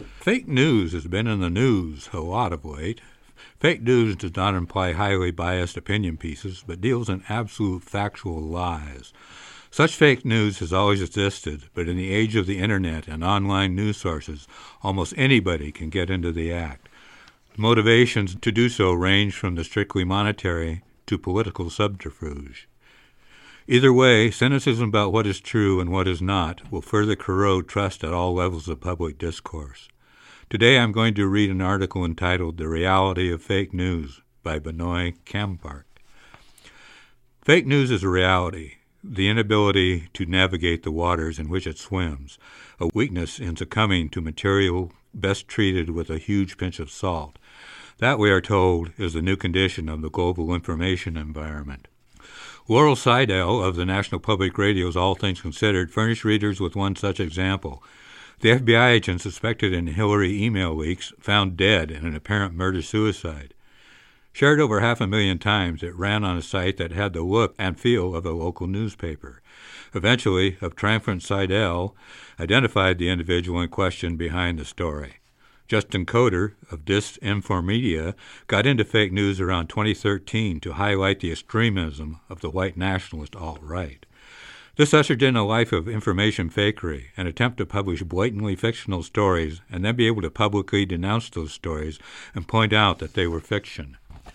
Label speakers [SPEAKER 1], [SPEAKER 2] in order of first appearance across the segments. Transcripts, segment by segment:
[SPEAKER 1] Fake news has been in the news a lot of late. Fake news does not imply highly biased opinion pieces, but deals in absolute factual lies. Such fake news has always existed, but in the age of the Internet and online news sources, almost anybody can get into the act. The motivations to do so range from the strictly monetary to political subterfuge. Either way, cynicism about what is true and what is not will further corrode trust at all levels of public discourse. Today I'm going to read an article entitled The Reality of Fake News by Binoy Kampark. Fake news is a reality, the inability to navigate the waters in which it swims, a weakness in succumbing to material best treated with a huge pinch of salt. That, we are told, is the new condition of the global information environment. Laurel Seidel of the National Public Radio's All Things Considered furnished readers with one such example. The FBI agent suspected in Hillary email leaks found dead in an apparent murder-suicide. Shared over 500,000 times, it ran on a site that had the look and feel of a local newspaper. Eventually, a triumphant Seidel identified the individual in question behind the story. Justin Coder of Disinformedia got into fake news around 2013 to highlight the extremism of the white nationalist alt-right. This ushered in a life of information fakery, an attempt to publish blatantly fictional stories and then be able to publicly denounce those stories and point out that they were fiction.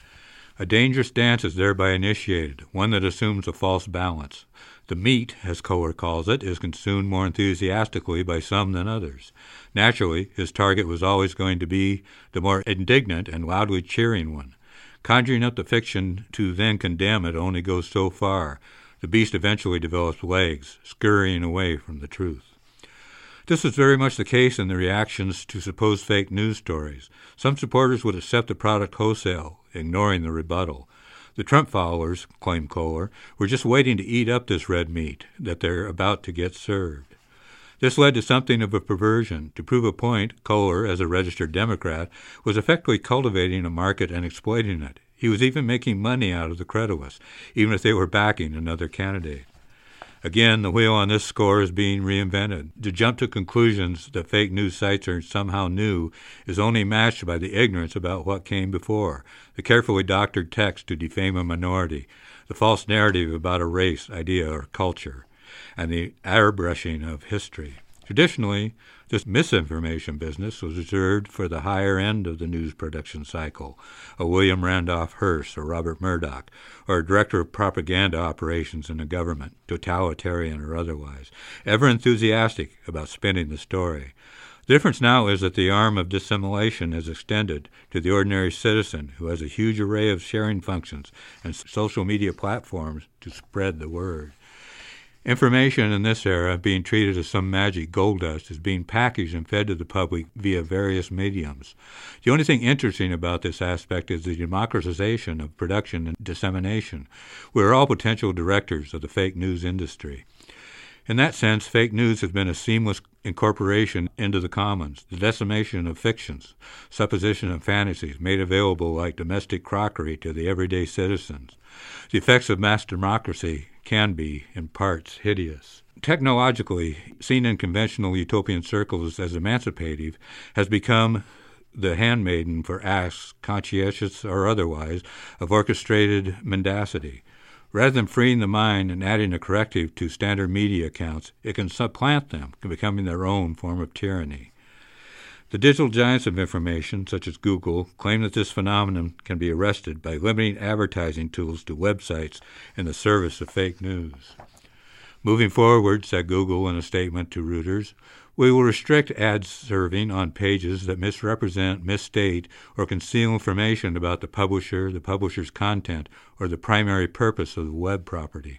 [SPEAKER 1] A dangerous dance is thereby initiated, one that assumes a false balance. The meat, as Kohler calls it, is consumed more enthusiastically by some than others. Naturally, his target was always going to be the more indignant and loudly cheering one. Conjuring up the fiction to then condemn it only goes so far. The beast eventually develops legs, scurrying away from the truth. This was very much the case in the reactions to supposed fake news stories. Some supporters would accept the product wholesale, ignoring the rebuttal. The Trump followers, claimed Kohler, were just waiting to eat up this red meat that they're about to get served. This led to something of a perversion. To prove a point, Kohler, as a registered Democrat, was effectively cultivating a market and exploiting it. He was even making money out of the credulous, even if they were backing another candidate. Again, the wheel on this score is being reinvented. To jump to conclusions that fake news sites are somehow new is only matched by the ignorance about what came before, the carefully doctored text to defame a minority, the false narrative about a race, idea, or culture, and the airbrushing of history. Traditionally, this misinformation business was reserved for the higher end of the news production cycle, a William Randolph Hearst or Robert Murdoch, or a director of propaganda operations in a government, totalitarian or otherwise, ever enthusiastic about spinning the story. The difference now is that the arm of dissimulation is extended to the ordinary citizen who has a huge array of sharing functions and social media platforms to spread the word. Information in this era, being treated as some magic gold dust, is being packaged and fed to the public via various mediums. The only thing interesting about this aspect is the democratization of production and dissemination. We are all potential directors of the fake news industry. In that sense, fake news has been a seamless incorporation into the commons, the decimation of fictions, supposition of fantasies made available like domestic crockery to the everyday citizens. The effects of mass democracy can be, in parts, hideous. Technologically, seen in conventional utopian circles as emancipative, has become the handmaiden for acts, conscientious or otherwise, of orchestrated mendacity. Rather than freeing the mind and adding a corrective to standard media accounts, it can supplant them, becoming their own form of tyranny. The digital giants of information, such as Google, claim that this phenomenon can be arrested by limiting advertising tools to websites in the service of fake news. Moving forward, said Google in a statement to Reuters, we will restrict ad serving on pages that misrepresent, misstate, or conceal information about the publisher, the publisher's content, or the primary purpose of the web property.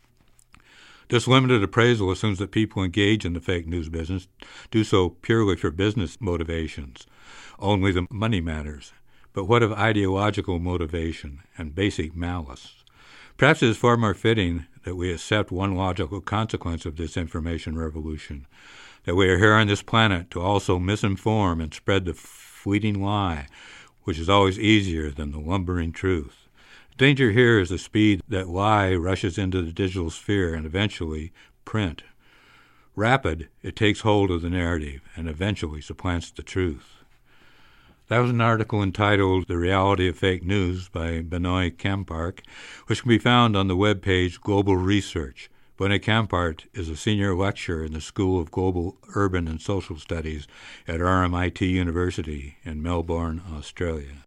[SPEAKER 1] This limited appraisal assumes that people engage in the fake news business do so purely for business motivations. Only the money matters. But what of ideological motivation and basic malice? Perhaps it is far more fitting that we accept one logical consequence of this information revolution, that we are here on this planet to also misinform and spread the fleeting lie, which is always easier than the lumbering truth. Danger here is the speed that lie rushes into the digital sphere and eventually print. Rapid, it takes hold of the narrative and eventually supplants the truth. That was an article entitled The Reality of Fake News by Benoit Kampart, which can be found on the webpage Global Research. Benoit Kampart is a senior lecturer in the School of Global, Urban and Social Studies at RMIT University in Melbourne, Australia.